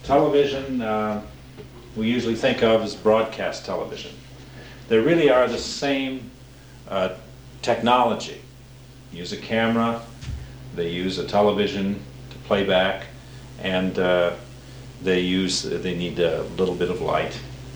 television we usually think of as broadcast television. They really are the same technology. Use a camera, they use a television to play back, and they need a little bit of light.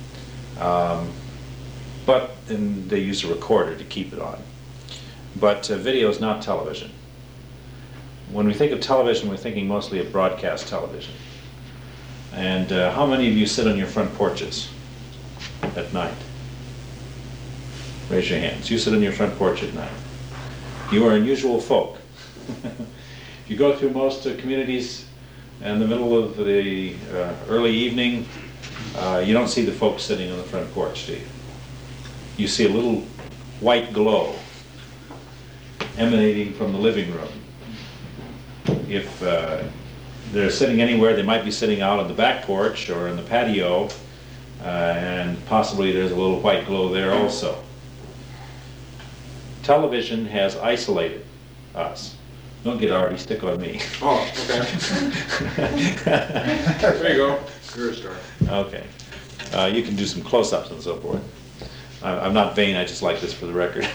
And they use a recorder to keep it on. But video is not television. When we think of television, we're thinking mostly of broadcast television. And how many of you sit on your front porches at night? Raise your hands. You sit on your front porch at night. You are unusual folk. If you go through most communities in the middle of the early evening, you don't see the folks sitting on the front porch, do you? You see a little white glow emanating from the living room. If they're sitting anywhere, they might be sitting out on the back porch or in the patio, and possibly there's a little white glow there also. Television has isolated us. Don't get Artie, stick on me. Oh, okay. There you go. You're a star. Okay. You can do some close-ups and so forth. I'm not vain, I just like this for the record.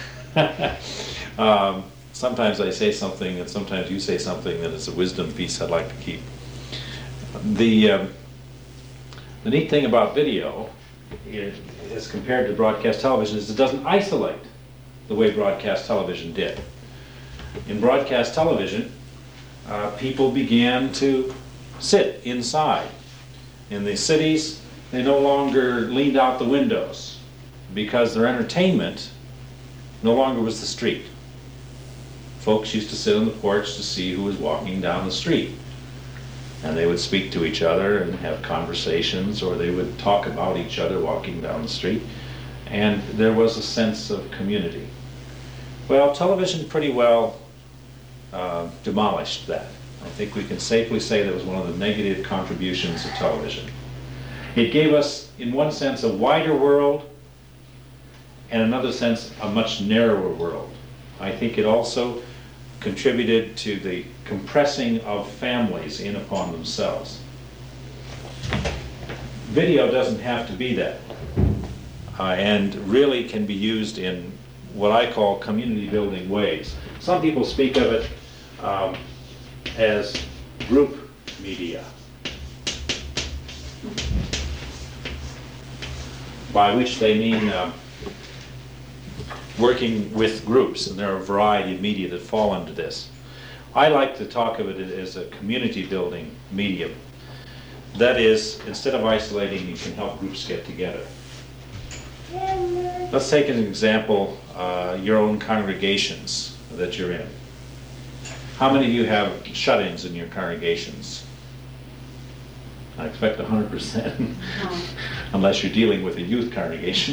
Sometimes I say something and sometimes you say something that is a wisdom piece I'd like to keep. The neat thing about video, as compared to broadcast television, is it doesn't isolate the way broadcast television did. In broadcast television, people began to sit inside. In the cities, they no longer leaned out the windows because their entertainment no longer was the street. Folks used to sit on the porch to see who was walking down the street. And they would speak to each other and have conversations, or they would talk about each other walking down the street. And there was a sense of community. Well, television pretty well demolished that. I think we can safely say that was one of the negative contributions of television. It gave us, in one sense, a wider world, and in another sense, a much narrower world. I think it also contributed to the compressing of families in upon themselves. Video doesn't have to be that, and really can be used in what I call community building ways. Some people speak of it as group media, by which they mean working with groups, and there are a variety of media that fall under this. I like to talk of it as a community building medium. That is, instead of isolating, you can help groups get together. Let's take as an example your own congregations that you're in. How many of you have shut-ins in your congregations? I expect 100%, unless you're dealing with a youth congregation.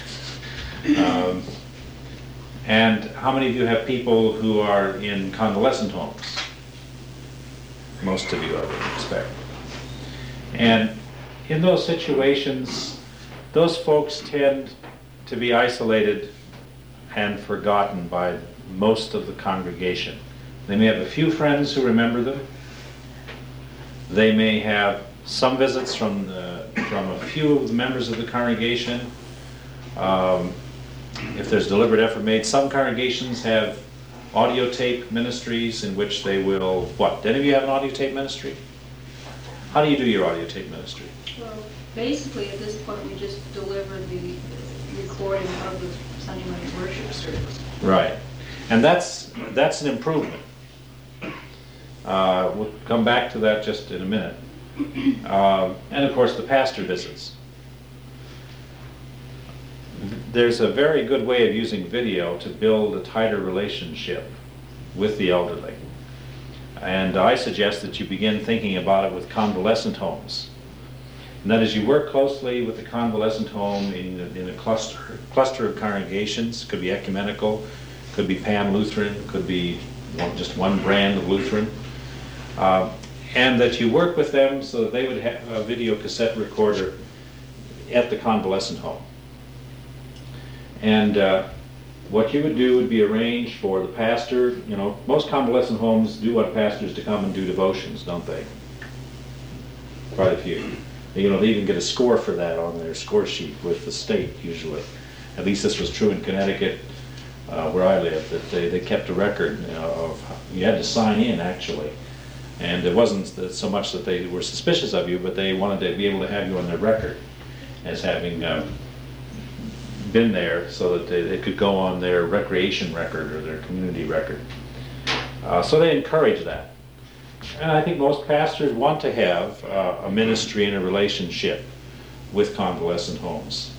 And how many of you have people who are in convalescent homes? Most of you, I would expect. And in those situations, those folks tend to be isolated and forgotten by most of the congregation. They may have a few friends who remember them. They may have some visits from a few of the members of the congregation. If there's deliberate effort made, some congregations have audio tape ministries in which they will, what? Do any of you have an audio tape ministry? How do you do your audio tape ministry? Well, basically at this point we just deliver the recording of the Sunday morning worship service. Right. And that's an improvement. We'll come back to that just in a minute. And of course the pastor visits. There's a very good way of using video to build a tighter relationship with the elderly. And I suggest that you begin thinking about it with convalescent homes. And that is, you work closely with the convalescent home in a cluster of congregations. Could be ecumenical, could be Pan-Lutheran, could be just one brand of Lutheran. And that you work with them so that they would have a video cassette recorder at the convalescent home. And what you would do would be arrange for the pastor, most convalescent homes do want pastors to come and do devotions, don't they? quite a few. You know, they even get a score for that on their score sheet with the state usually. At least this was true in Connecticut, where I live, that they kept a record of, you had to sign in actually. And it wasn't so much that they were suspicious of you, but they wanted to be able to have you on their record as having been there, so that they could go on their recreation record or their community record. So they encourage that. And I think most pastors want to have a ministry and a relationship with convalescent homes.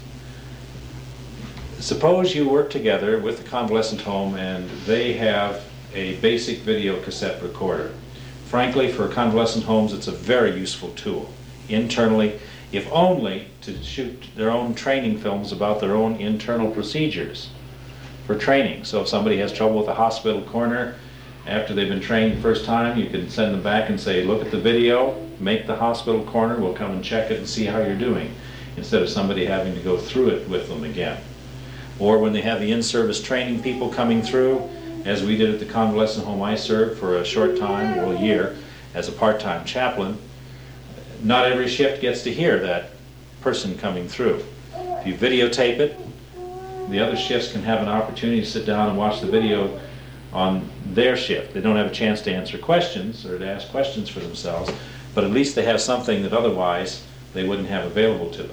Suppose you work together with the convalescent home and they have a basic video cassette recorder. Frankly, for convalescent homes, it's a very useful tool. Internally, if only to shoot their own training films about their own internal procedures for training. So if somebody has trouble with a hospital corner, after they've been trained the first time, you can send them back and say, look at the video, make the hospital corner, we'll come and check it and see how you're doing, instead of somebody having to go through it with them again. Or when they have the in-service training people coming through, as we did at the convalescent home I served for a short time, well, a year, as a part-time chaplain, not every shift gets to hear that person coming through. If you videotape it, the other shifts can have an opportunity to sit down and watch the video on their shift. They don't have a chance to answer questions or to ask questions for themselves, but at least they have something that otherwise they wouldn't have available to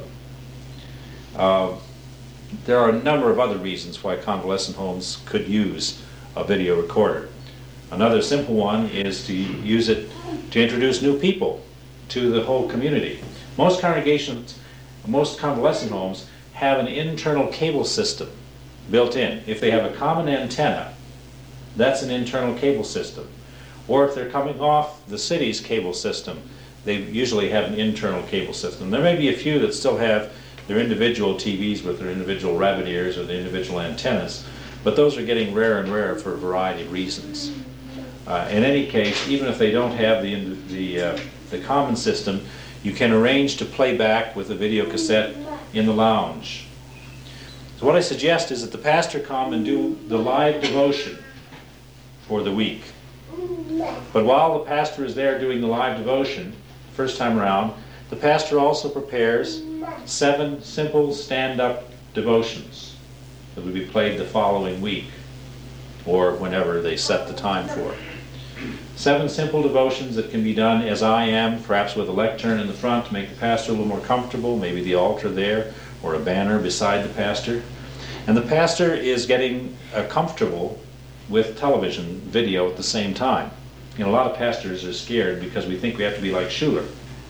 them. There are a number of other reasons why convalescent homes could use a video recorder. Another simple one is to use it to introduce new people to the whole community. Most congregations, most convalescent homes have an internal cable system built in. If they have a common antenna, that's an internal cable system. Or if they're coming off the city's cable system, they usually have an internal cable system. There may be a few that still have their individual TVs with their individual rabbit ears or their individual antennas, but those are getting rarer and rarer for a variety of reasons. In any case, even if they don't have the common system, you can arrange to play back with a video cassette in the lounge. So what I suggest is that the pastor come and do the live devotion for the week. But while the pastor is there doing the live devotion, first time around, the pastor also prepares 7 simple stand-up devotions that will be played the following week, or whenever they set the time for it. 7 simple devotions that can be done as I am, perhaps with a lectern in the front to make the pastor a little more comfortable, maybe the altar there, or a banner beside the pastor. And the pastor is getting comfortable with television video at the same time. You know, a lot of pastors are scared because we think we have to be like Schuler.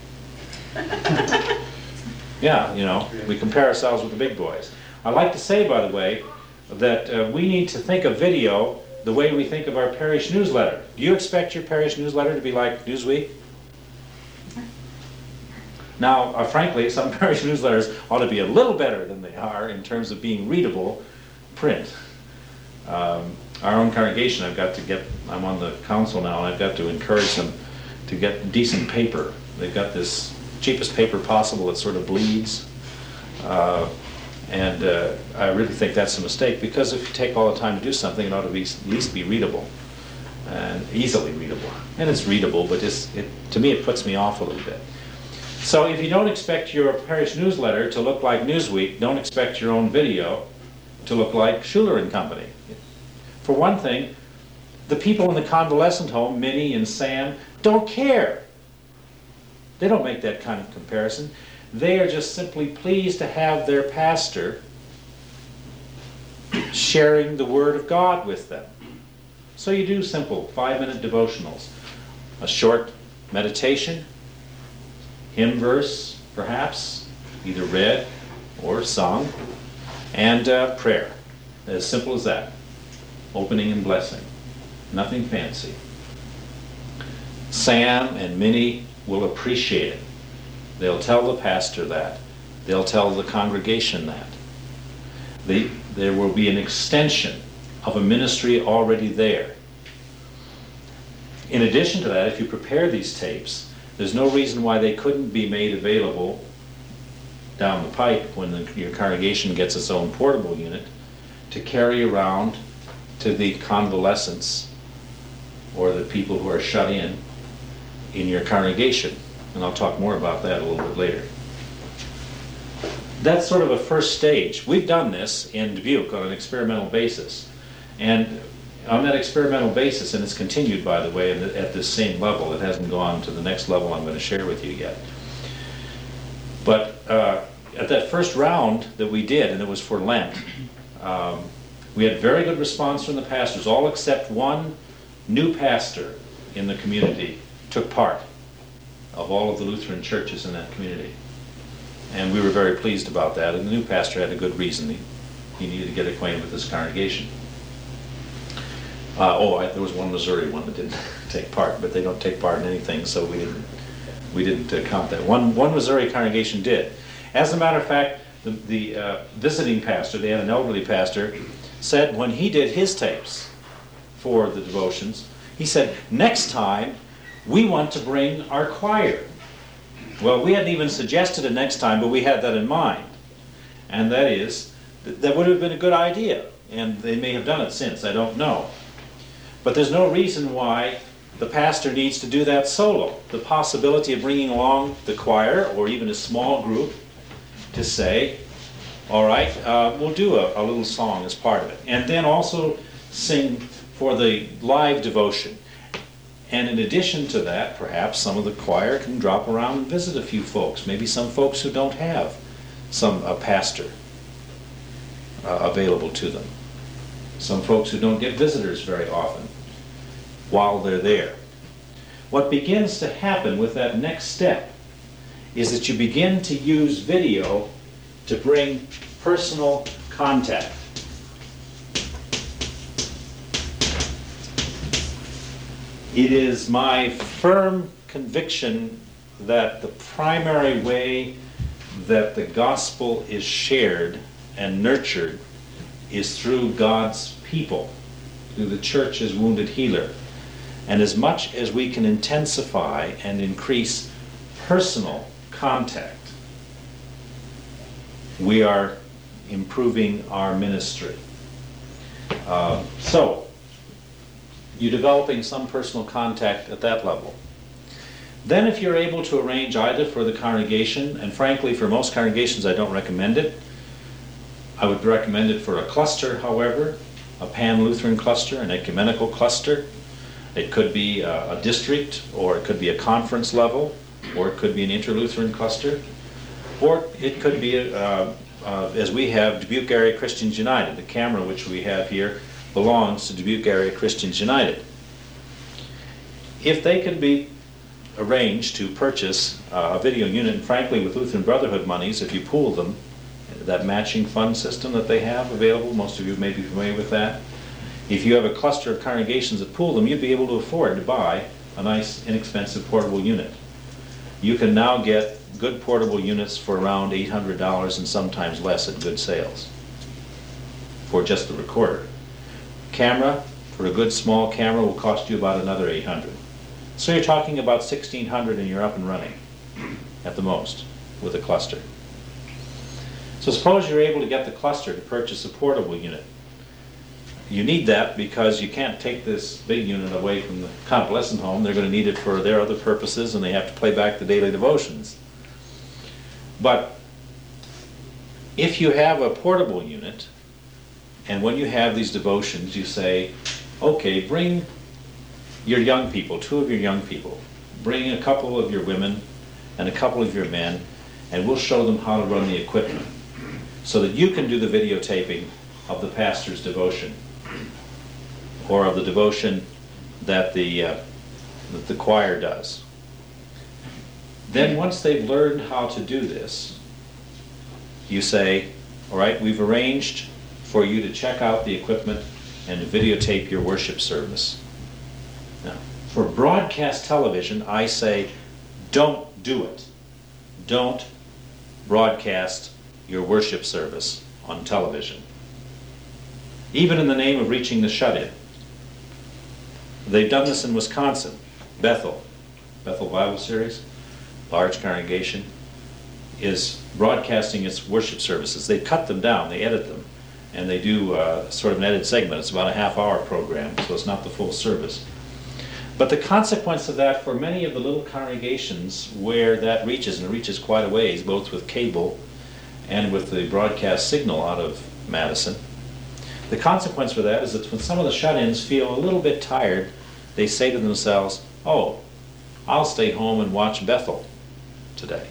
Yeah, you know, we compare ourselves with the big boys. I'd like to say, by the way, that we need to think of video the way we think of our parish newsletter. Do you expect your parish newsletter to be like Newsweek? Now, frankly, some parish newsletters ought to be a little better than they are in terms of being readable print. Our own congregation, I'm on the council now, and I've got to encourage them to get decent paper. They've got this cheapest paper possible that sort of bleeds. And I really think that's a mistake, because if you take all the time to do something, it ought to be, at least be readable and easily readable. And it's readable, but to me it puts me off a little bit. So if you don't expect your parish newsletter to look like Newsweek, don't expect your own video to look like Schuler and Company. For one thing, the people in the convalescent home, Minnie and Sam, don't care. They don't make that kind of comparison. They are just simply pleased to have their pastor sharing the Word of God with them. So you do simple 5-minute devotionals. A short meditation, hymn verse perhaps, either read or sung, and prayer. As simple as that. Opening and blessing. Nothing fancy. Sam and Minnie will appreciate it. They'll tell the pastor that. They'll tell the congregation that. There will be an extension of a ministry already there. In addition to that, if you prepare these tapes, there's no reason why they couldn't be made available down the pipe when your congregation gets its own portable unit to carry around to the convalescents or the people who are shut in your congregation. And I'll talk more about that a little bit later. That's sort of a first stage. We've done this in Dubuque on an experimental basis. And on that experimental basis, and it's continued, by the way, at this same level. It hasn't gone to the next level I'm going to share with you yet. But at that first round that we did, and it was for Lent, we had very good response from the pastors. All except one new pastor in the community took part of all of the Lutheran churches in that community. And we were very pleased about that. And the new pastor had a good reason. He needed to get acquainted with this congregation. There was one Missouri one that didn't take part, but they don't take part in anything, so we didn't count that. One Missouri congregation did. As a matter of fact, the visiting pastor, they had an elderly pastor, said when he did his tapes for the devotions, he said, next time we want to bring our choir. Well, we hadn't even suggested it next time, but we had that in mind. And that is, that would have been a good idea. And they may have done it since, I don't know. But there's no reason why the pastor needs to do that solo. The possibility of bringing along the choir, or even a small group, to say, all right, we'll do a little song as part of it. And then also sing for the live devotion. And in addition to that, perhaps some of the choir can drop around and visit a few folks. Maybe some folks who don't have a pastor available to them. Some folks who don't get visitors very often while they're there. What begins to happen with that next step is that you begin to use video to bring personal contact. It is my firm conviction that the primary way that the gospel is shared and nurtured is through God's people, through the church as wounded healer. And as much as we can intensify and increase personal contact, we are improving our ministry. So, you're developing some personal contact at that level. Then if you're able to arrange either for the congregation, and frankly for most congregations I don't recommend it. I would recommend it for a cluster, however, a pan-Lutheran cluster, an ecumenical cluster. It could be a district, or it could be a conference level, or it could be an inter-Lutheran cluster, or it could be, as we have, Dubuque Area Christians United. The camera which we have here belongs to Dubuque Area Christians United. If they could be arranged to purchase a video unit, and frankly with Lutheran Brotherhood monies, if you pool them, that matching fund system that they have available, most of you may be familiar with that. If you have a cluster of congregations that pool them, you'd be able to afford to buy a nice, inexpensive portable unit. You can now get good portable units for around $800 and sometimes less at good sales for just the recorder. Camera, for a good small camera, will cost you about another $800. So you're talking about $1,600 and you're up and running at the most with a cluster. So suppose you're able to get the cluster to purchase a portable unit. You need that because you can't take this big unit away from the convalescent home. They're going to need it for their other purposes, and they have to play back the daily devotions. But if you have a portable unit, and when you have these devotions, you say, okay, bring your young people, 2 of your young people, bring a couple of your women and a couple of your men, and we'll show them how to run the equipment so that you can do the videotaping of the pastor's devotion, or of the devotion that the choir does. Then once they've learned how to do this, you say, all right, we've arranged for you to check out the equipment and to videotape your worship service. Now, for broadcast television, I say, don't do it. Don't broadcast your worship service on television. Even in the name of reaching the shut-in. They've done this in Wisconsin. Bethel Bible Series, large congregation, is broadcasting its worship services. They cut them down, they edit them, and they do sort of an edited segment. It's about a half-hour program, so it's not the full service. But the consequence of that for many of the little congregations where that reaches, and it reaches quite a ways, both with cable and with the broadcast signal out of Madison, the consequence for that is that when some of the shut-ins feel a little bit tired, they say to themselves, oh, I'll stay home and watch Bethel today.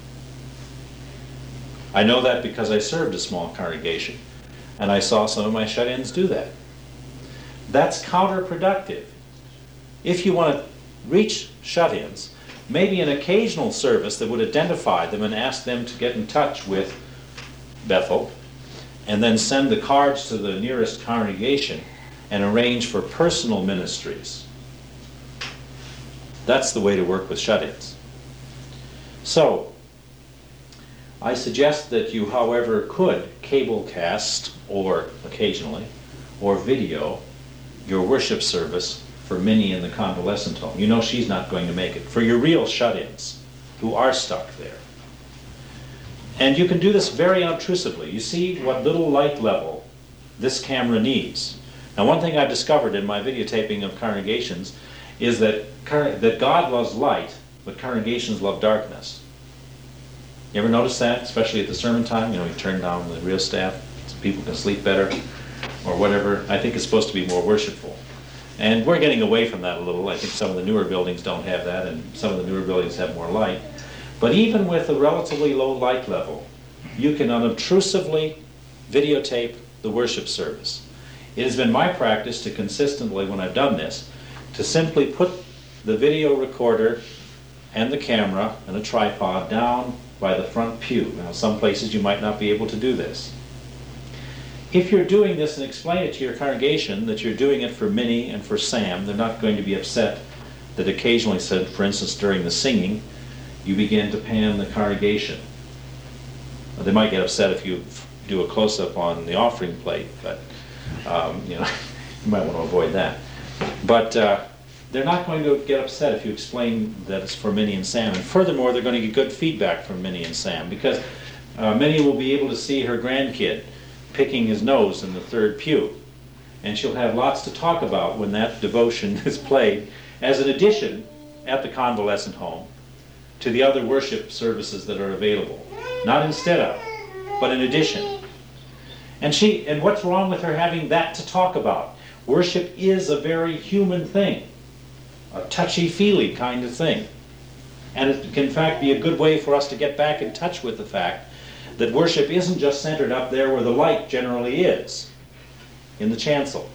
I know that because I served a small congregation, and I saw some of my shut-ins do that. That's counterproductive. If you want to reach shut-ins, maybe an occasional service that would identify them and ask them to get in touch with Bethel, and then send the cards to the nearest congregation and arrange for personal ministries. That's the way to work with shut-ins. So, I suggest that you, however, could cablecast, or occasionally, or video your worship service for Minnie in the convalescent home. You know she's not going to make it. For your real shut-ins who are stuck there. And you can do this very unobtrusively. You see what little light level this camera needs. Now, one thing I've discovered in my videotaping of congregations is that God loves light, but congregations love darkness. You ever notice that? Especially at the sermon time, you turn down the rheostat so people can sleep better, or whatever. I think it's supposed to be more worshipful. And we're getting away from that a little. I think some of the newer buildings don't have that, and some of the newer buildings have more light. But even with a relatively low light level, you can unobtrusively videotape the worship service. It has been my practice to consistently, when I've done this, to simply put the video recorder and the camera and a tripod down by the front pew. Now, some places you might not be able to do this. If you're doing this and explain it to your congregation that you're doing it for Minnie and for Sam, they're not going to be upset that occasionally, said, for instance, during the singing, you begin to pan the congregation. They might get upset if you do a close-up on the offering plate, but you might want to avoid that. But they're not going to get upset if you explain that it's for Minnie and Sam. And furthermore, they're going to get good feedback from Minnie and Sam, because Minnie will be able to see her grandkid picking his nose in the third pew. And she'll have lots to talk about when that devotion is played as an addition at the convalescent home to the other worship services that are available. Not instead of, but in addition. And what's wrong with her having that to talk about? Worship is a very human thing, a touchy-feely kind of thing. And it can in fact be a good way for us to get back in touch with the fact that worship isn't just centered up there where the light generally is, in the chancel,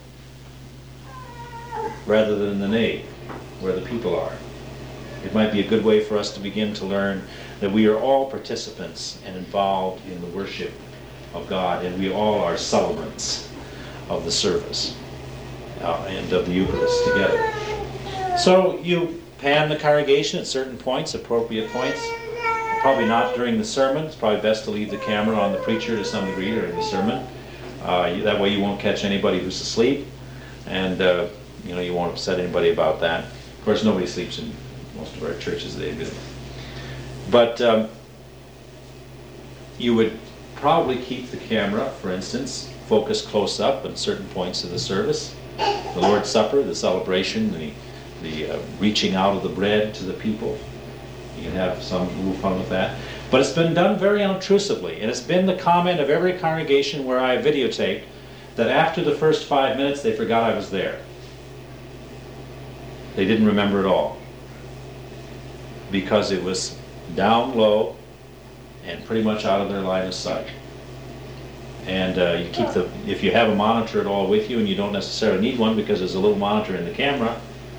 rather than in the nave, where the people are. It might be a good way for us to begin to learn that we are all participants and involved in the worship of God, and we all are celebrants of the service and of the Eucharist together. So you pan the congregation at certain points, appropriate points. Probably not during the sermon. It's probably best to leave the camera on the preacher to some degree during the sermon. That way you won't catch anybody who's asleep, and you won't upset anybody about that. Of course, nobody sleeps in most of our churches, they do. But you would probably keep the camera, for instance, focused close up at certain points of the service. The Lord's Supper, the celebration, the reaching out of the bread to the people. You can have some little fun with that. But it's been done very unobtrusively, and it's been the comment of every congregation where I videotaped that after the first 5 minutes they forgot I was there. They didn't remember at all, because it was down low and pretty much out of their line of sight. And you keep if you have a monitor at all with you, and you don't necessarily need one because there's a little monitor in the camera,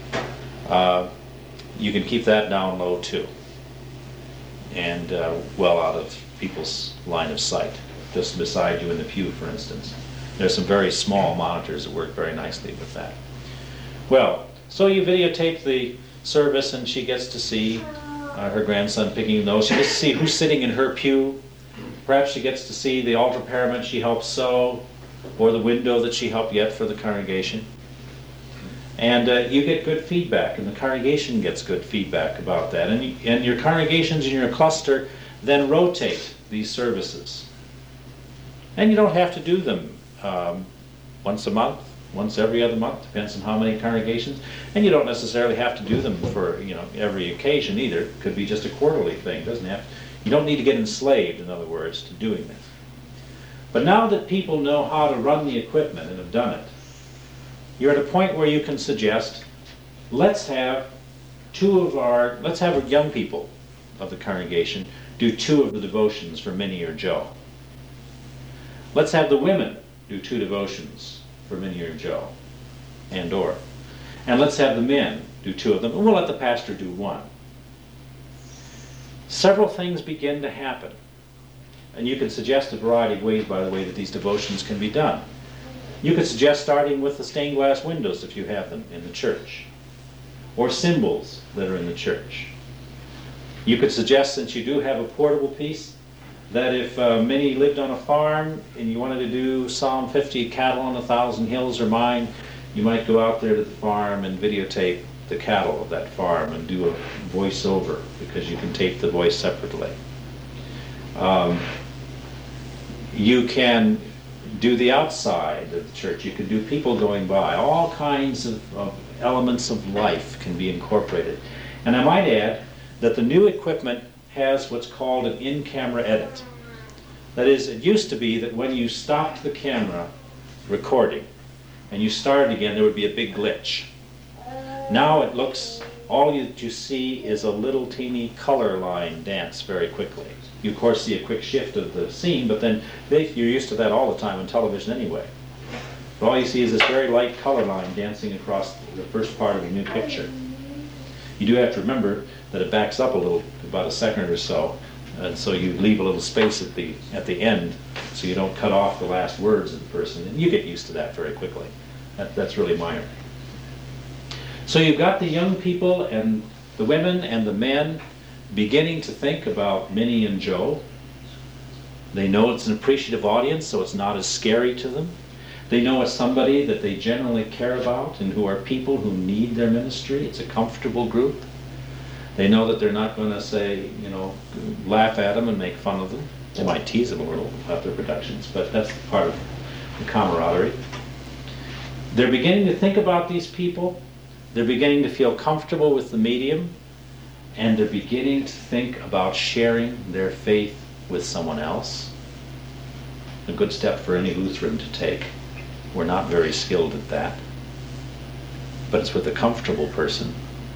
you can keep that down low too, and well out of people's line of sight, just beside you in the pew, for instance. There's some very small monitors that work very nicely with that. Well, so you videotape the service, and she gets to see her grandson picking the nose. She gets to see who's sitting in her pew. Perhaps she gets to see the altar parament she helped sew, or the window that she helped get for the congregation. And you get good feedback, and the congregation gets good feedback about that. And your congregations in your cluster then rotate these services. And you don't have to do them once a month. once every other month, depends on how many congregations. And you don't necessarily have to do them for, every occasion either. It could be just a quarterly thing. Doesn't have, you don't need to get enslaved, in other words, to doing this. But now that people know how to run the equipment and have done it, you're at a point where you can suggest, let's have our young people of the congregation do 2 of the devotions for Minnie or Joe. Let's have the women do 2 devotions for Minnie or Joe, and let's have the men do 2 of them, and we'll let the pastor do 1. Several things begin to happen, and you can suggest a variety of ways, by the way, that these devotions can be done. You could suggest starting with the stained glass windows if you have them in the church, or symbols that are in the church. You could suggest, since you do have a portable piece, that if Minnie lived on a farm and you wanted to do Psalm 50, Cattle on 1,000 Hills Are Mine, you might go out there to the farm and videotape the cattle of that farm and do a voiceover, because you can tape the voice separately. You can do the outside of the church. You can do people going by. All kinds of elements of life can be incorporated. And I might add that the new equipment has what's called an in-camera edit. That is, it used to be that when you stopped the camera recording and you started again, there would be a big glitch. Now it looks, all you see is a little teeny color line dance very quickly. You of course see a quick shift of the scene, but then you're used to that all the time on television anyway. But all you see is this very light color line dancing across the first part of the new picture. You do have to remember that it backs up a little, about a second or so, and so you leave a little space at the end so you don't cut off the last words of the person, and you get used to that very quickly. That's really minor. So you've got the young people and the women and the men beginning to think about Minnie and Joe. They know it's an appreciative audience, so it's not as scary to them. They know it's somebody that they generally care about and who are people who need their ministry. It's a comfortable group. They know that they're not going to say, laugh at them and make fun of them. They might tease them a little about their productions, but that's part of the camaraderie. They're beginning to think about these people. They're beginning to feel comfortable with the medium, and they're beginning to think about sharing their faith with someone else. A good step for any Lutheran to take. We're not very skilled at that, but it's with a comfortable person.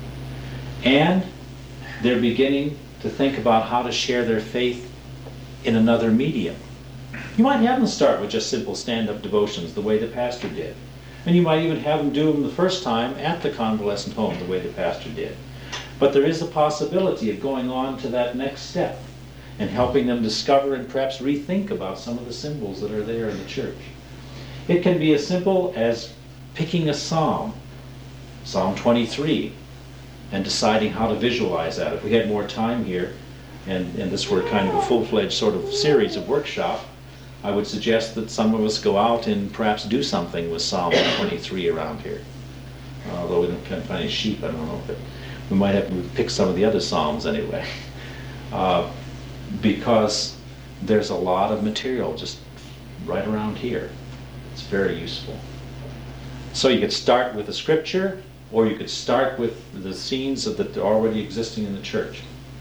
And they're beginning to think about how to share their faith in another medium. You might have them start with just simple stand-up devotions the way the pastor did. And you might even have them do them the first time at the convalescent home the way the pastor did. But there is a possibility of going on to that next step and helping them discover and perhaps rethink about some of the symbols that are there in the church. It can be as simple as picking a psalm, Psalm 23, and deciding how to visualize that. If we had more time here, and this were kind of a full-fledged sort of series of workshop, I would suggest that some of us go out and perhaps do something with Psalm 23 around here. Although we can't find any sheep, I don't know, but we might have to pick some of the other Psalms anyway. Because there's a lot of material just right around here. It's very useful. So you could start with the scripture, or you could start with the scenes that are already existing in the church.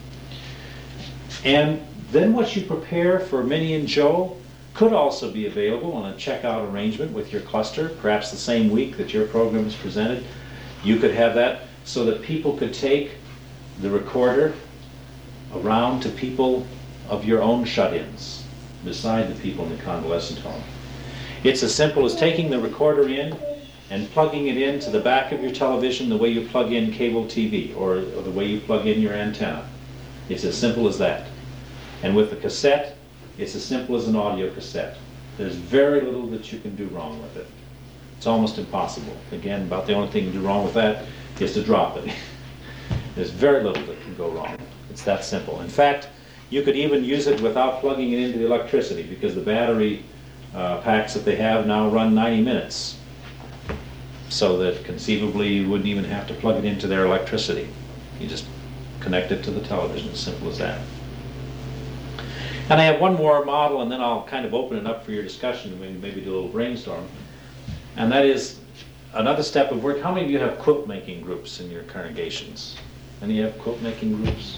And then what you prepare for Minnie and Joe could also be available on a checkout arrangement with your cluster, perhaps the same week that your program is presented. You could have that so that people could take the recorder around to people of your own shut-ins, beside the people in the convalescent home. It's as simple as taking the recorder in and plugging it into the back of your television the way you plug in cable TV or the way you plug in your antenna. It's as simple as that. And with the cassette, it's as simple as an audio cassette. There's very little that you can do wrong with it. It's almost impossible. Again, about the only thing you can do wrong with that is to drop it. There's very little that can go wrong. It's that simple. In fact, you could even use it without plugging it into the electricity, because the battery packs that they have now run 90 minutes. So that conceivably you wouldn't even have to plug it into their electricity. You just connect it to the television, as simple as that. And I have one more model, and then I'll kind of open it up for your discussion and maybe do a little brainstorm. And that is, another step of work. How many of you have quilt making groups in your congregations? Any have quilt making groups?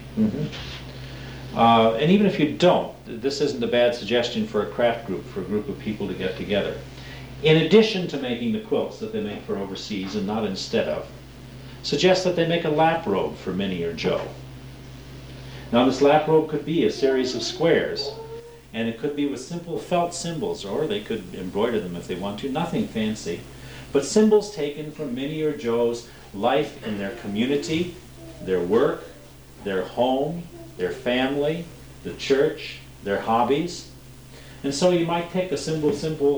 And even if you don't, this isn't a bad suggestion for a craft group, for a group of people to get together. In addition to making the quilts that they make for overseas and not instead of, suggest that they make a lap robe for Minnie or Joe. Now this lap robe could be a series of squares, and it could be with simple felt symbols, or they could embroider them if they want to, nothing fancy, but symbols taken from Minnie or Joe's life in their community, their work, their home, their family, the church, their hobbies. And so you might pick a simple,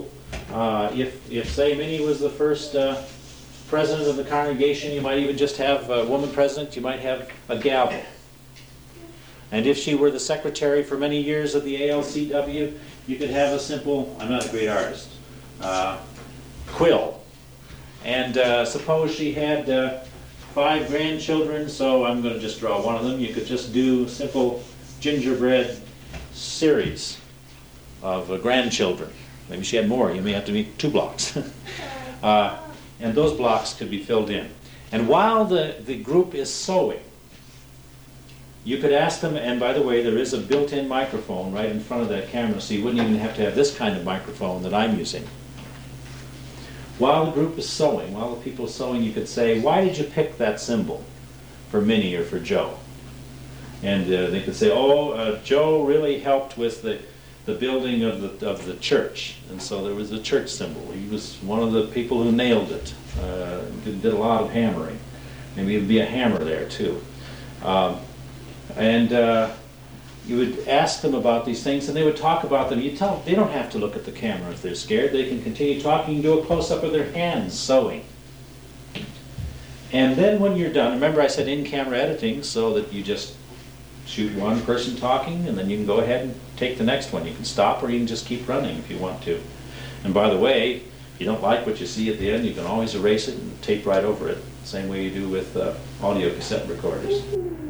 if say Minnie was the first president of the congregation, you might even just have a woman president, you might have a gavel. And if she were the secretary for many years of the ALCW, you could have a simple, I'm not a great artist, quill. And suppose she had 5 grandchildren, so I'm going to just draw one of them. You could just do simple gingerbread series of grandchildren. Maybe she had more. You may have to make 2 blocks. And those blocks could be filled in. And while the group is sewing, you could ask them, and by the way, there is a built-in microphone right in front of that camera, so you wouldn't even have to have this kind of microphone that I'm using. While the group is sewing, while the people are sewing, you could say, why did you pick that symbol for Minnie or for Joe? And they could say, Joe really helped with the building of the church, and so there was a church symbol. He was one of the people who nailed it, did a lot of hammering. Maybe there'd be a hammer there too. You would ask them about these things, and they would talk about them. You tell them they don't have to look at the camera if they're scared. They can continue talking and do a close-up of their hands sewing. And then when you're done, remember I said in-camera editing, so that you just shoot one person talking, and then you can go ahead and take the next one. You can stop, or you can just keep running if you want to. And by the way, if you don't like what you see at the end, you can always erase it and tape right over it, same way you do with audio cassette recorders.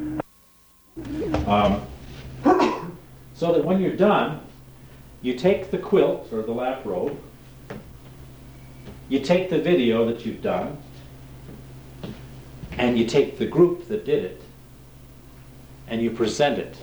So that when you're done, you take the quilt or the lap robe, you take the video that you've done, and you take the group that did it, and you present it.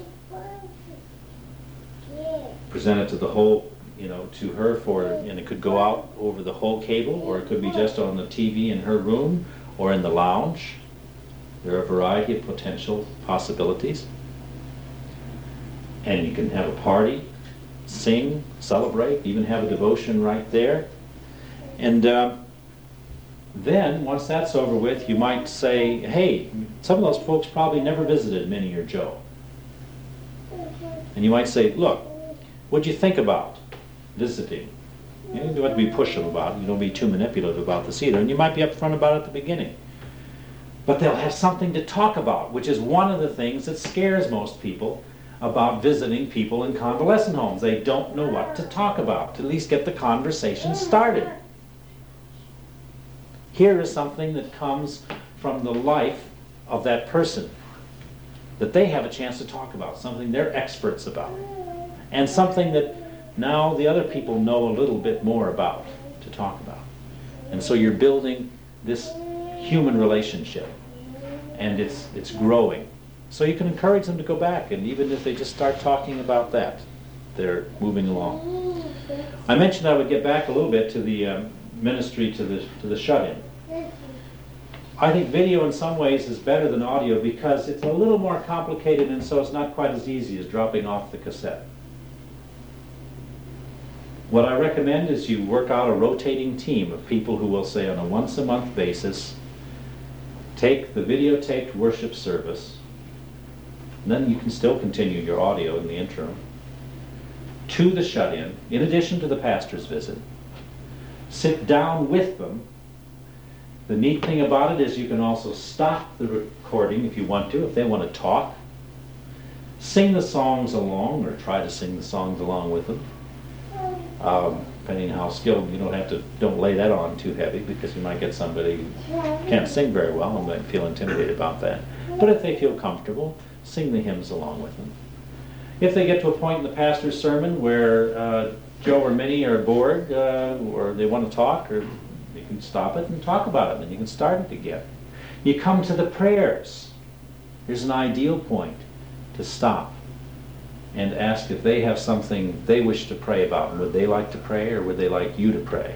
Present it to the whole, to her and it could go out over the whole cable, or it could be just on the TV in her room or in the lounge. There are a variety of potential possibilities. And you can have a party, sing, celebrate, even have a devotion right there. And then, once that's over with, you might say, hey, some of those folks probably never visited Minnie or Joe. And you might say, look, what'd you think about visiting? You don't have to be pushy about it. You don't be too manipulative about this either. And you might be upfront about it at the beginning. But they'll have something to talk about, which is one of the things that scares most people about visiting people in convalescent homes. They don't know what to talk about, to at least get the conversation started. Here is something that comes from the life of that person that they have a chance to talk about, something they're experts about, and something that now the other people know a little bit more about to talk about. And so you're building this human relationship, and it's growing. So you can encourage them to go back, and even if they just start talking about that, they're moving along. I mentioned I would get back a little bit to the ministry to the shut-in. I think video in some ways is better than audio because it's a little more complicated, and so it's not quite as easy as dropping off the cassette. What I recommend is you work out a rotating team of people who will say on a once-a-month basis, take the videotaped worship service, and then you can still continue your audio in the interim, to the shut-in, in addition to the pastor's visit. Sit down with them. The neat thing about it is you can also stop the recording if you want to, if they want to talk. Sing the songs along, or try to sing the songs along with them. Depending on how skilled, don't lay that on too heavy, because you might get somebody who can't sing very well and might feel intimidated about that. But if they feel comfortable, sing the hymns along with them. If they get to a point in the pastor's sermon where Joe or Minnie are bored, or they want to talk, or You can stop it and talk about it, and you can start it again. You come to the prayers. Here's an ideal point to stop and ask if they have something they wish to pray about. And would they like to pray, or would they like you to pray?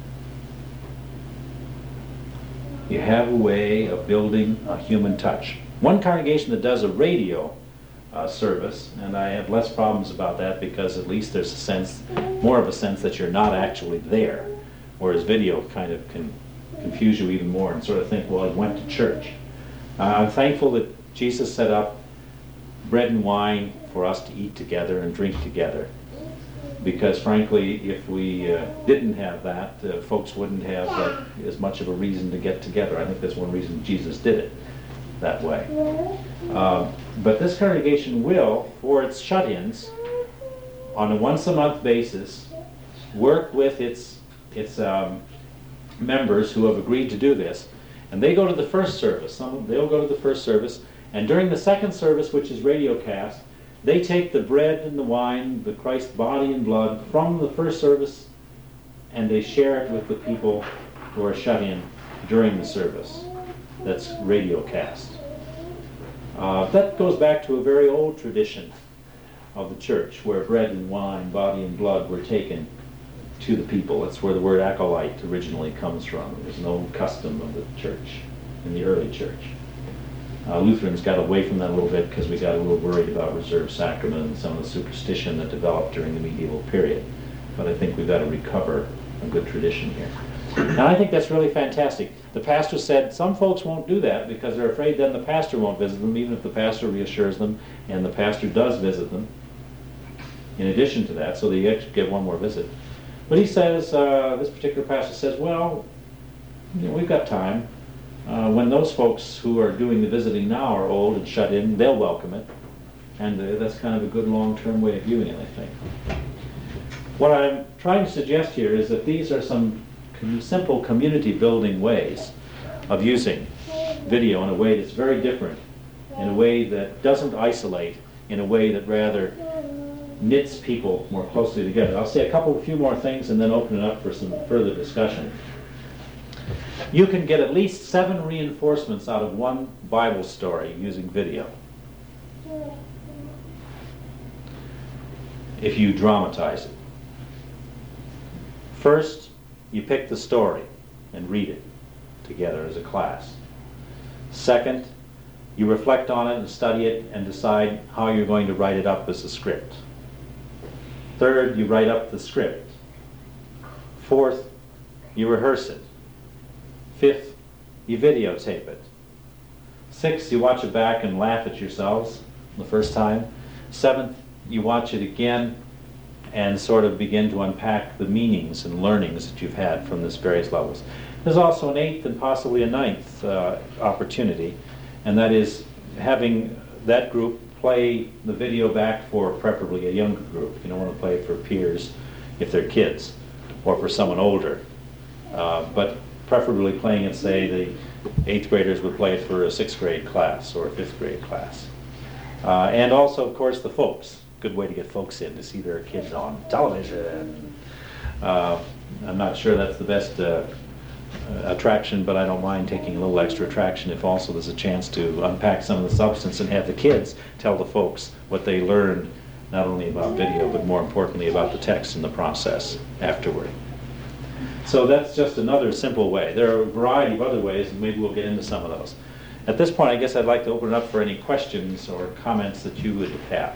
You have a way of building a human touch. One congregation that does a radio service, and I have less problems about that because at least there's a sense, more of a sense that you're not actually there, whereas video kind of can confuse you even more and sort of think, well, I went to church. I'm thankful that Jesus set up bread and wine for us to eat together and drink together, because frankly, if we didn't have that, folks wouldn't have as much of a reason to get together. I think that's one reason Jesus did it that way. But this congregation will, for its shut-ins, on a once-a-month basis, work with its members who have agreed to do this, and they go to the first service. They'll go to the first service, and during the second service, which is radiocast, they take the bread and the wine, the Christ body and blood, from the first service, and they share it with the people who are shut in during the service. That's radiocast. That goes back to a very old tradition of the church, where bread and wine, body and blood, were taken to the people. That's where the word acolyte originally comes from. There's an old custom of the church, in the early church. Lutherans got away from that a little bit because we got a little worried about reserved sacrament and some of the superstition that developed during the medieval period. But I think we've got to recover a good tradition here. And I think that's really fantastic. The pastor said some folks won't do that because they're afraid then the pastor won't visit them, even if the pastor reassures them and the pastor does visit them in addition to that, so they actually get one more visit. But he says, this particular pastor says, well, we've got time. When those folks who are doing the visiting now are old and shut in, they'll welcome it. And that's kind of a good long-term way of viewing it, I think. What I'm trying to suggest here is that these are some simple community-building ways of using video in a way that's very different, in a way that doesn't isolate, in a way that rather knits people more closely together. I'll say a few more things and then open it up for some further discussion. You can get at least 7 reinforcements out of one Bible story using video, if you dramatize it. First, you pick the story and read it together as a class. Second, you reflect on it and study it and decide how you're going to write it up as a script. Third, you write up the script. Fourth, you rehearse it. Fifth, you videotape it. Sixth, you watch it back and laugh at yourselves the first time. Seventh, you watch it again and sort of begin to unpack the meanings and learnings that you've had from this various levels. There's also an 8th and possibly a 9th opportunity, and that is having that group play the video back for preferably a younger group. You don't want to play it for peers if they're kids, or for someone older. But preferably playing it, say, the 8th graders would play it for a 6th grade class or a 5th grade class. And also, of course, the folks. Good way to get folks in, to see their kids on television. I'm not sure that's the best attraction, but I don't mind taking a little extra attraction if also there's a chance to unpack some of the substance and have the kids tell the folks what they learned, not only about video, but more importantly about the text and the process afterward. So that's just another simple way. There are a variety of other ways, and maybe we'll get into some of those. At this point, I guess I'd like to open it up for any questions or comments that you would have.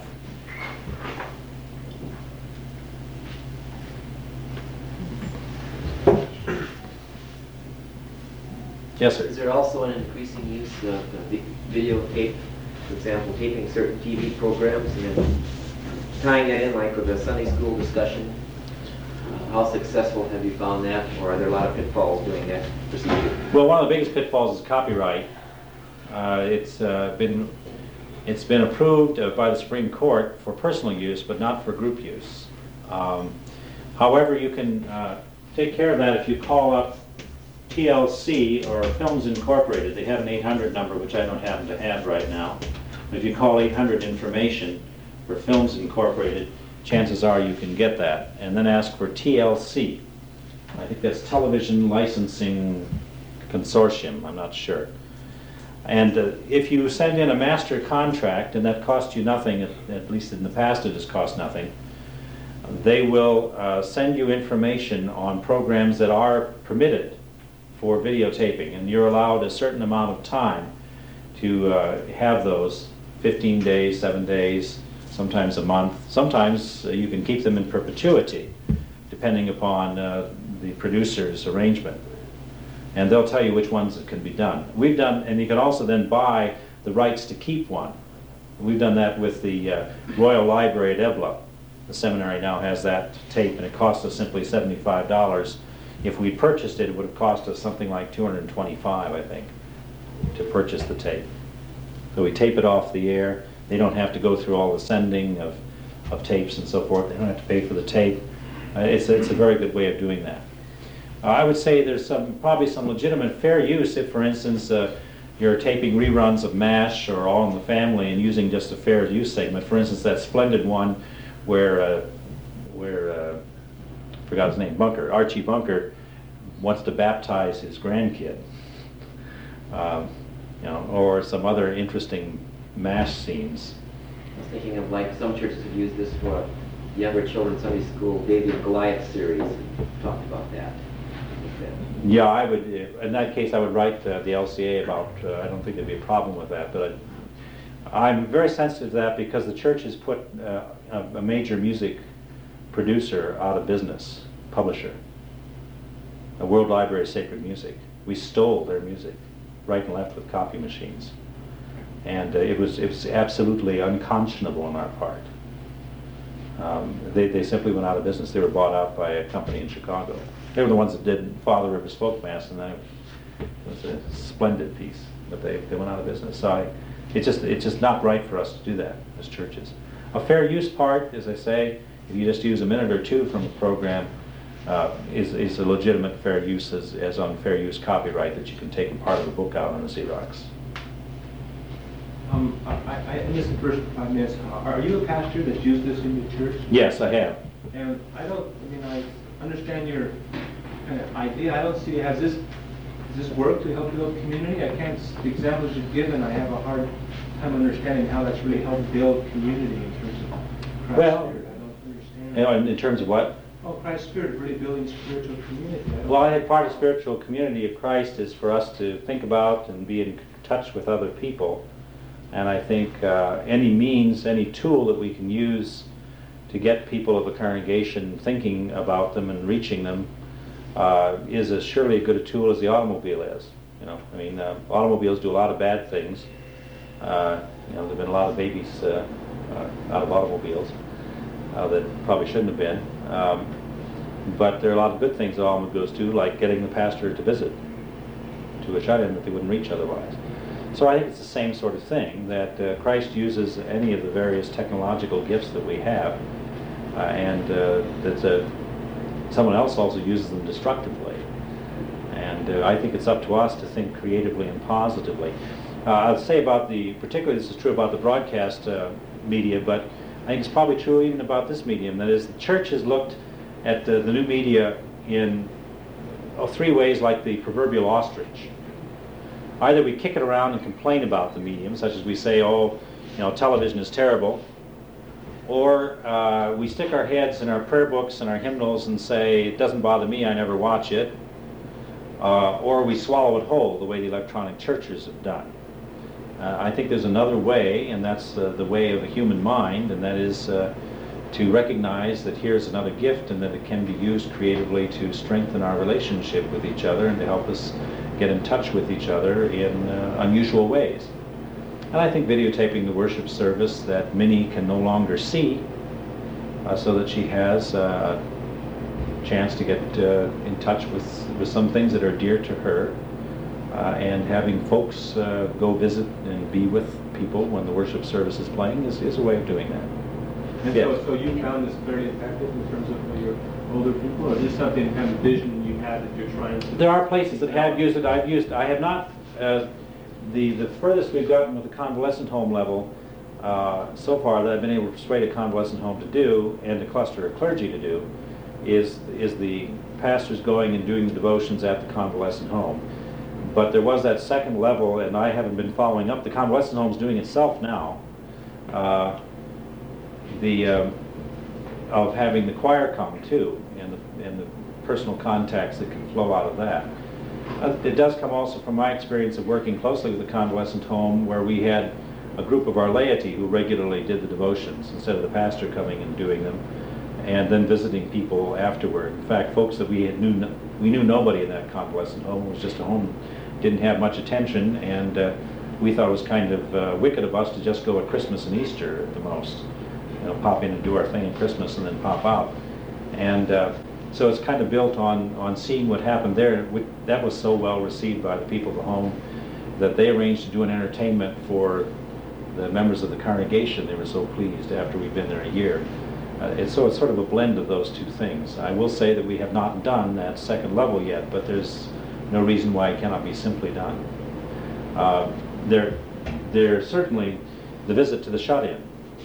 Yes, sir. Is there also an increasing use of the videotape, for example, taping certain TV programs and then tying that in like with a Sunday school discussion? How successful have you found that, or are there a lot of pitfalls doing that procedure? Well, one of the biggest pitfalls is copyright. It's been approved by the Supreme Court for personal use, but not for group use. However, you can take care of that if you call up TLC or Films Incorporated. They have an 800 number, which I don't happen to have right now. But if you call 800 information for Films Incorporated, chances are you can get that. And then ask for TLC. I think that's Television Licensing Consortium, I'm not sure. And if you send in a master contract, and that costs you nothing, at least in the past it has cost nothing, they will send you information on programs that are permitted for videotaping, and you're allowed a certain amount of time to have those, 15 days, 7 days, sometimes a month. Sometimes you can keep them in perpetuity, depending upon the producer's arrangement. And they'll tell you which ones that can be done. We've done, and you can also then buy the rights to keep one. We've done that with the Royal Library at Ebla. The seminary now has that tape, and it costs us simply $75. If we purchased it, it would have cost us something like $225, I think, to purchase the tape. So we tape it off the air. They don't have to go through all the sending of tapes and so forth. They don't have to pay for the tape. It's a very good way of doing that. I would say there's probably some legitimate fair use if, for instance, you're taping reruns of MASH or All in the Family and using just a fair use segment. For instance, that splendid one where forgot his name, Archie Bunker wants to baptize his grandkid, or some other interesting MASH scenes. I was thinking of, like, some churches have used this for younger children's Sunday school David and Goliath series. Talked about that. Yeah, I would. In that case, I would write the LCA about. I don't think there'd be a problem with that, but I'm very sensitive to that because the church has put a major music producer out of business, publisher, the World Library of Sacred Music. We stole their music, right and left, with copy machines, and it was absolutely unconscionable on our part. They simply went out of business. They were bought out by a company in Chicago. They were the ones that did Father Rivers Folk Mass, and it was a splendid piece, but they went out of business. So it's just not right for us to do that as churches. A fair use part, as I say, if you just use a minute or two from a program, is a legitimate fair use as on fair use copyright, that you can take a part of the book out on the Xerox. I missed the first 5 minutes. Are you a pastor that's used this in your church? Yes, I have. And I understand your kind of idea. I don't see, does this work to help build community? The examples you've given, I have a hard time understanding how that's really helped build community in terms of Christ's Spirit. I don't understand. In terms of what? Oh, Christ's Spirit, really building spiritual community. Well, I think part of spiritual community of Christ is for us to think about and be in touch with other people. And I think any means, any tool that we can use to get people of a congregation thinking about them and reaching them is as surely a good a tool as the automobile is. Automobiles do a lot of bad things. There have been a lot of babies out of automobiles that probably shouldn't have been. But there are a lot of good things that automobiles do, like getting the pastor to visit to a shut-in that they wouldn't reach otherwise. So I think it's the same sort of thing, that Christ uses any of the various technological gifts that we have, and that someone else also uses them destructively. And I think it's up to us to think creatively and positively. I'd say particularly this is true about the broadcast media, but I think it's probably true even about this medium. That is, the church has looked at the new media in 3 ways, like the proverbial ostrich. Either we kick it around and complain about the medium, such as we say, television is terrible, or we stick our heads in our prayer books and our hymnals and say, it doesn't bother me, I never watch it, or we swallow it whole, the way the electronic churches have done. I think there's another way, and that's the way of the human mind, and that is to recognize that here's another gift and that it can be used creatively to strengthen our relationship with each other and to help us get in touch with each other in unusual ways. And I think videotaping the worship service that Minnie can no longer see, so that she has a chance to get in touch with some things that are dear to her, and having folks go visit and be with people when the worship service is playing is a way of doing that. And yes. So you found this very effective in terms of your older people, or is this something kind of vision you had that you're trying to... There are places that have used it. I have not. The furthest we've gotten with the convalescent home level so far that I've been able to persuade a convalescent home to do and a cluster of clergy to do is the pastors going and doing the devotions at the convalescent home. But there was that second level, and I haven't been following up. The convalescent home is doing itself now. Of having the choir come too, and the personal contacts that can flow out of that. It does come also from my experience of working closely with the convalescent home, where we had a group of our laity who regularly did the devotions instead of the pastor coming and doing them, and then visiting people afterward. In fact, folks that we knew nobody in that convalescent home. It was just a home, didn't have much attention, and we thought it was kind of wicked of us to just go at Christmas and Easter at the most. Pop in and do our thing at Christmas and then pop out. And so it's kind of built on seeing what happened there. That was so well received by the people of the home that they arranged to do an entertainment for the members of the congregation. They were so pleased after we've been there a year. So it's sort of a blend of those two things. I will say that we have not done that second level yet, but there's no reason why it cannot be simply done. There certainly, the visit to the shut-in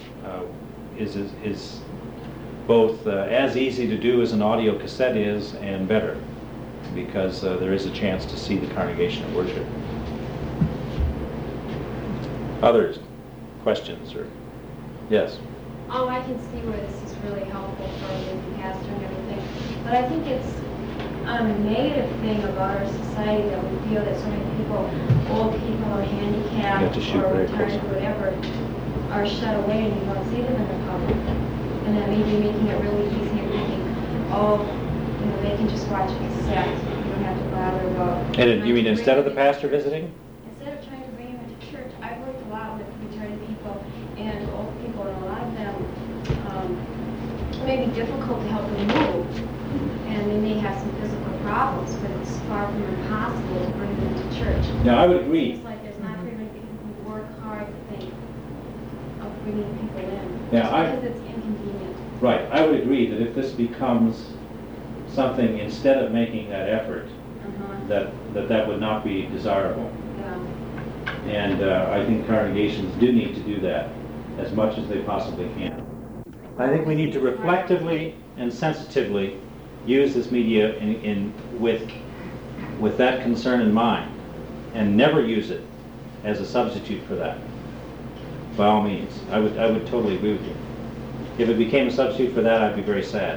is both as easy to do as an audio cassette is, and better, because there is a chance to see the congregation at worship. Others, questions, or yes? Oh, I can see where this is really helpful for the pastor and everything, but I think it's a negative thing about our society that we feel that so many people, old people or handicapped or retired or whatever, are shut away and you don't see them in the public. And that may be making it really easy and thinking, oh, they can just watch a cassette. You don't have to bother about... And you mean instead of the pastor visiting? Instead of trying to bring them into church, I've worked a lot with retired people and old people, and a lot of them it may be difficult to help them move. And they may have some physical problems, but it's far from impossible to bring them to church. Now, I would agree. It's like there's not very many people who work hard to think of bringing people in. Yeah, because it's inconvenient. Right, I would agree that if this becomes something, instead of making that effort, that would not be desirable. Yeah. And I think congregations do need to do that as much as they possibly can. I think we need to reflectively and sensitively use this media with that concern in mind, and never use it as a substitute for that. By all means, I would totally agree with you. If it became a substitute for that, I'd be very sad.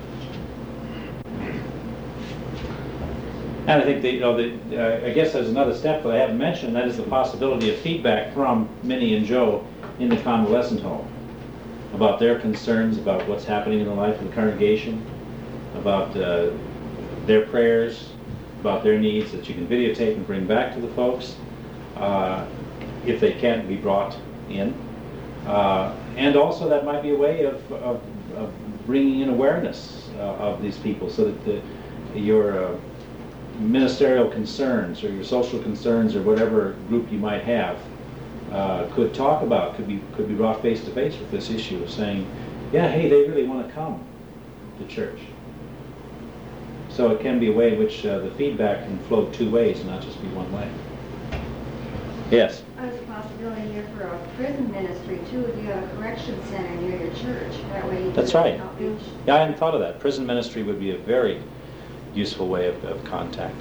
And I think that, I guess there's another step that I haven't mentioned, that is the possibility of feedback from Minnie and Joe in the convalescent home about their concerns, about what's happening in the life of the congregation, about their prayers, about their needs, that you can videotape and bring back to the folks if they can't be brought in. And also that might be a way of bringing in awareness of these people, so that your ministerial concerns or your social concerns or whatever group you might have could be brought face to face with this issue of saying, yeah, hey, they really want to come to church. So it can be a way in which the feedback can flow two ways, not just be one way. Yes? There's a possibility here for a prison ministry too, if you have a correction center near your church. That way you That's can right. outreach. Yeah, I hadn't thought of that. Prison ministry would be a very useful way of contact.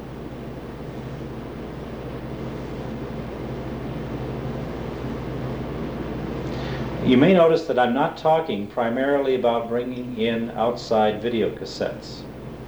You may notice that I'm not talking primarily about bringing in outside video cassettes.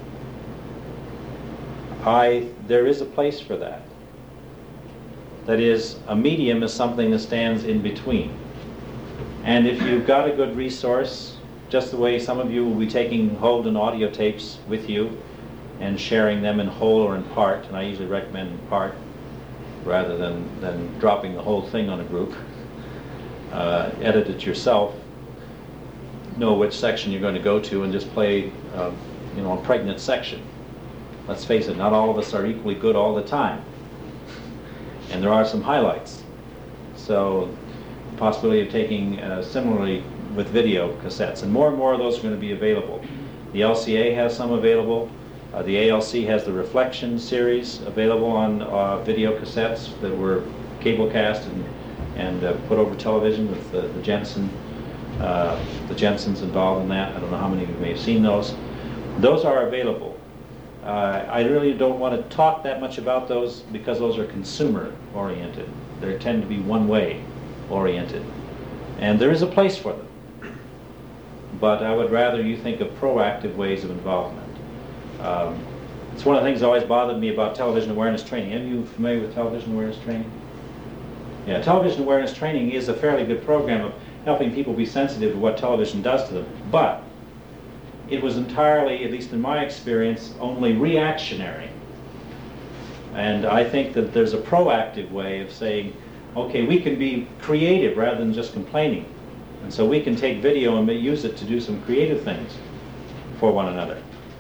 There is a place for that. That is, a medium is something that stands in between. And if you've got a good resource, just the way some of you will be taking Holden audio tapes with you and sharing them in whole or in part, and I usually recommend in part rather than dropping the whole thing on a group. Edit it yourself, know which section you're going to go to, and just play a pregnant section. Let's face it, not all of us are equally good all the time. And there are some highlights. So the possibility of taking similarly with video cassettes, and more of those are going to be available. The LCA has some available. The ALC has the Reflection series available on video cassettes that were cable cast and put over television with the Jensen, the Jensens involved in that. I don't know how many of you may have seen those. Those are available. I really don't want to talk that much about those because those are consumer-oriented. They tend to be one-way oriented. And there is a place for them. But I would rather you think of proactive ways of involvement. It's one of the things that always bothered me about television awareness training. Are you familiar with television awareness training? Yeah, television awareness training is a fairly good program of helping people be sensitive to what television does to them. But it was entirely, at least in my experience, only reactionary. And I think that there's a proactive way of saying, okay, we can be creative rather than just complaining. And so we can take video and use it to do some creative things for one another.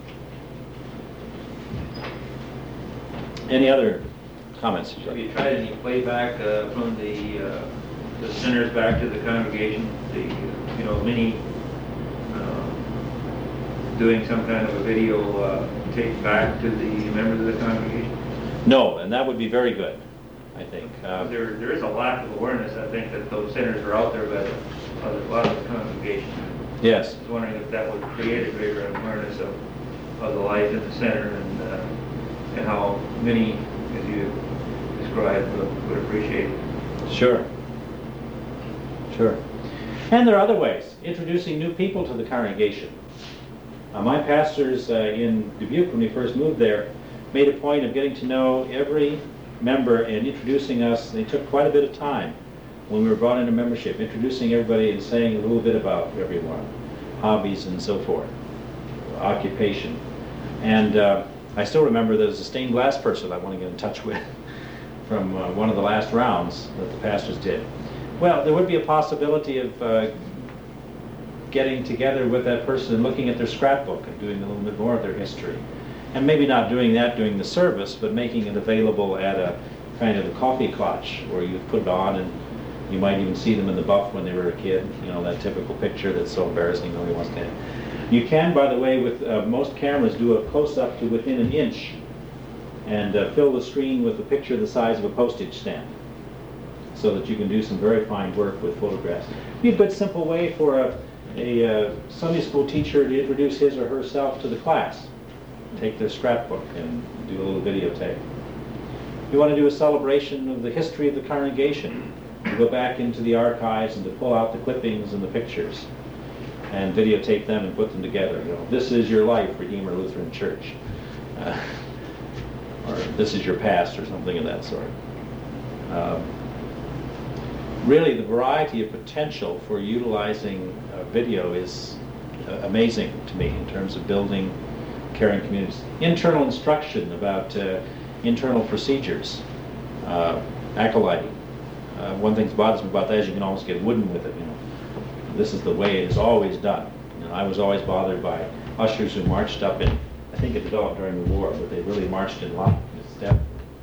Any other comments? Have you tried any playback from the centers back to the congregation? Mini doing some kind of a video tape back to the members of the congregation? No, and that would be very good, I think. There is a lack of awareness, I think, that those centers are out there by a lot of the congregation. Yes. I was wondering if that would create a greater awareness of the life in the center and how many, as you described, would appreciate it. Sure. Sure. And there are other ways. Introducing new people to the congregation. My pastors in Dubuque, when we first moved there, made a point of getting to know every member and introducing us. They took quite a bit of time when we were brought into membership, introducing everybody and saying a little bit about everyone, hobbies and so forth, occupation. And I still remember there's a stained glass person I want to get in touch with from one of the last rounds that the pastors did. Well, there would be a possibility of getting together with that person and looking at their scrapbook and doing a little bit more of their history. And maybe not doing that during the service, but making it available at a kind of a coffee clutch where you put it on and you might even see them in the buff when they were a kid, that typical picture that's so embarrassing nobody wants to have. You can, by the way, with most cameras, do a close-up to within an inch and fill the screen with a picture the size of a postage stamp so that you can do some very fine work with photographs. It'd be a good, simple way for a Sunday school teacher to introduce his or herself to the class. Take their scrapbook and do a little videotape. You want to do a celebration of the history of the congregation. You go back into the archives and to pull out the clippings and the pictures and videotape them and put them together. This is your life, Redeemer Lutheran Church. Or this is your past, or something of that sort. Really, the variety of potential for utilizing video is amazing to me in terms of building caring communities. Internal instruction about internal procedures, acolyting. One thing that bothers me about that is you can almost get wooden with it. This is the way it is always done. I was always bothered by ushers who marched up in, I think it developed during the war, but they really marched in line, step,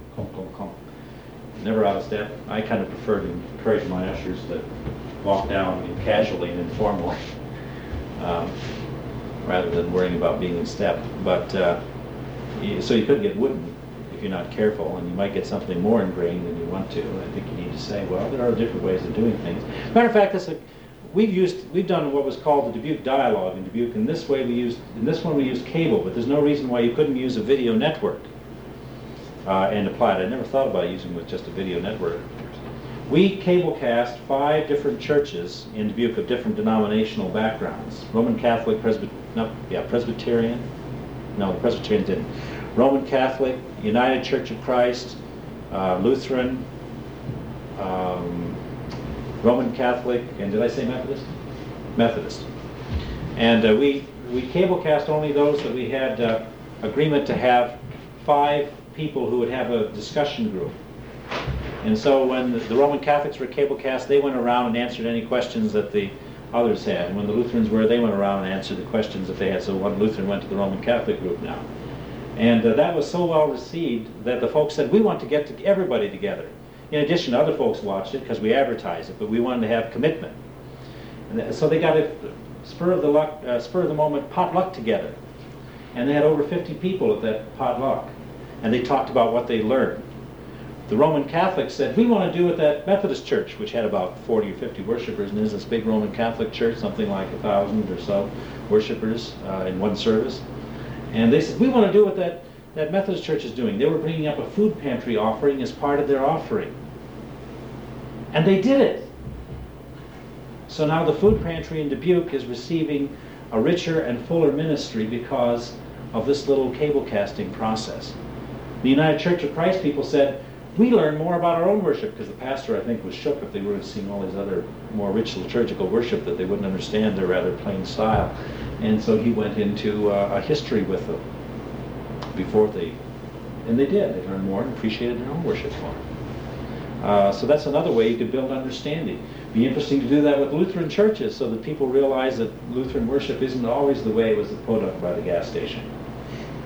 never out of step. I kind of prefer to encourage my ushers to walk down casually and informally, rather than worrying about being in step. But so you could get wooden if you're not careful, and you might get something more ingrained than you want to. I think you need to say, well, there are different ways of doing things. Matter of fact, we've done what was called the Dubuque Dialogue in Dubuque. In this one we used cable, but there's no reason why you couldn't use a video network and apply it. I never thought about using with just a video network. We cablecast 5 different churches in Dubuque of different denominational backgrounds. Roman Catholic, Presbyterian. No, the Presbyterians didn't. Roman Catholic, United Church of Christ, Lutheran, Roman Catholic, and did I say Methodist? Methodist. And we cablecast only those that we had agreement to have 5 people who would have a discussion group. And so when the Roman Catholics were cablecast, they went around and answered any questions that the others had. And when the Lutherans were, they went around and answered the questions that they had. So one Lutheran went to the Roman Catholic group now. And that was so well received that the folks said, we want to get everybody together. In addition, other folks watched it because we advertised it, but we wanted to have commitment. And so they got a spur of the moment potluck together. And they had over 50 people at that potluck. And they talked about what they learned. The Roman Catholics said, we want to do it at that Methodist church, which had about 40 or 50 worshipers, and there's this big Roman Catholic church, something like 1,000 or so worshipers in one service. And they said, we want to do what that Methodist church is doing. They were bringing up a food pantry offering as part of their offering. And they did it. So now the food pantry in Dubuque is receiving a richer and fuller ministry because of this little cable casting process. The United Church of Christ people said, we learn more about our own worship, because the pastor, I think, was shook if they were seeing all these other more rich liturgical worship that they wouldn't understand their rather plain style. And so he went into a history with them and they did. They learned more and appreciated their own worship more. So that's another way you could build understanding. Be interesting to do that with Lutheran churches so that people realize that Lutheran worship isn't always the way it was put up by the gas station.